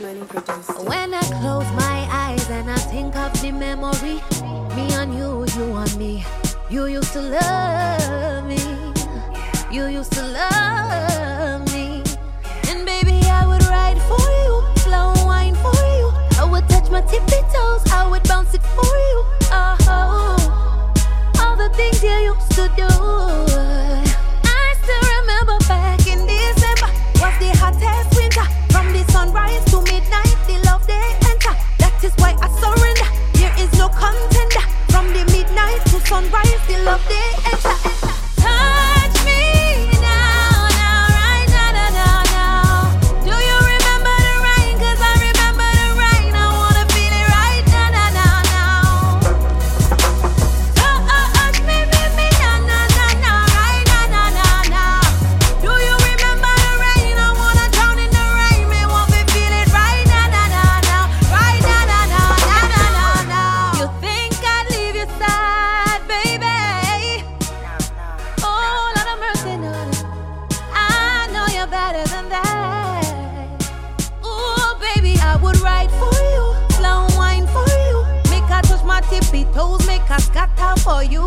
Money produced. When I close my eyes and I think of the memory, me and you and me. You used to love me. You used to love me. And baby, I would ride for you, slow wine for you. I would touch my tippy toes, I would bounce it for you. Oh, all the things you used to do. I still remember back in December was the hottest winter. From the sunrise to midnight, the love they enter. That is why I surrender. There is no contender. From the midnight to sunrise, the love they enter. Touch me now, right now. Do you remember the rain? 'Cause I remember the rain. I wanna feel it right now. Touch me now, right now. Do you remember the rain? I wanna drown in the rain. Me want to feel it right now. Right now. You think I'd leave your side, baby? Oh, Lord have mercy, no. I know you're better than that. Oh, baby, I would ride for you, slow wine for you. Make her touch my tippy toes, make her scatter for you.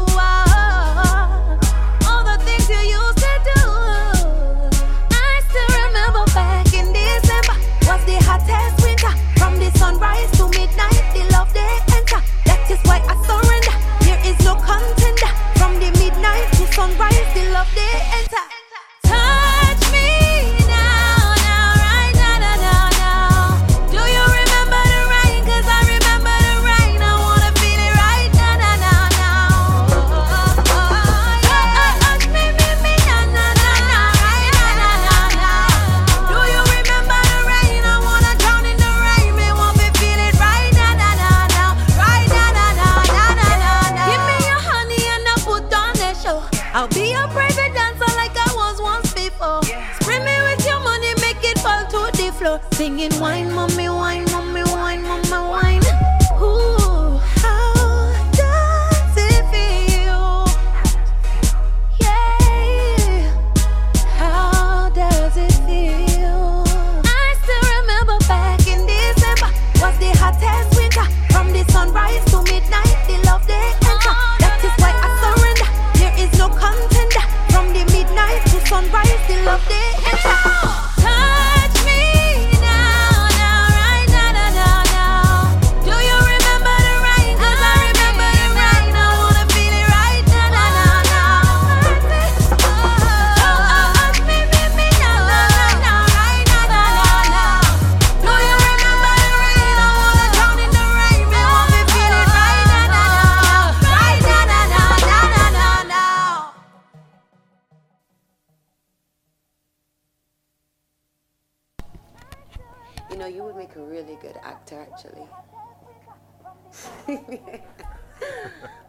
All the things you used to do. I still remember back in December was the hottest winter. From the sunrise to midnight, the love they enter. That is why I surrender. There is no contender. From the midnight to sunrise, the love they enter. Touch me now, right now. Do you remember the rain? 'Cause I remember the rain. I wanna feel it right now. Touch me now, right now. Do you remember the rain? I wanna drown in the rain. Me want to feel it right now. Right now. Give me your honey and I put on the show. I'll be your private dancer like I was once before. Spray me with your money, make it fall to the floor. Singing wine, mommy, wine, mommy, wine, mama, wine. Ooh, how does it feel? Yeah, how does it feel? I still remember back in December was the hottest winter. From the sunrise to midnight, the love they enter. That is why I surrender. There is no contender. From the midnight to sunrise, the love they enter. Touch me now, right now. Do you remember the rain? 'Cause I remember the rain. I wanna feel it right now. Touch me now, right now. Do you remember the rain? I wanna drown in the rain. Me want to feel it right now. You know, you would make a really good actor, actually.